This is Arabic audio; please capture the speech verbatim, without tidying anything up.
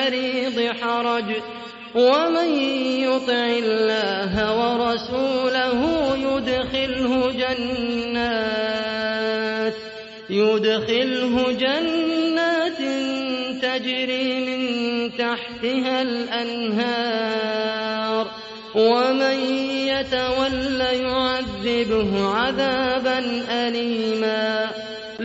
المريض حرج ومن يطع الله ورسوله يدخله جنات يدخله جنات تجري من تحتها الأنهار ومن يتول يعذبه عذابا أليما.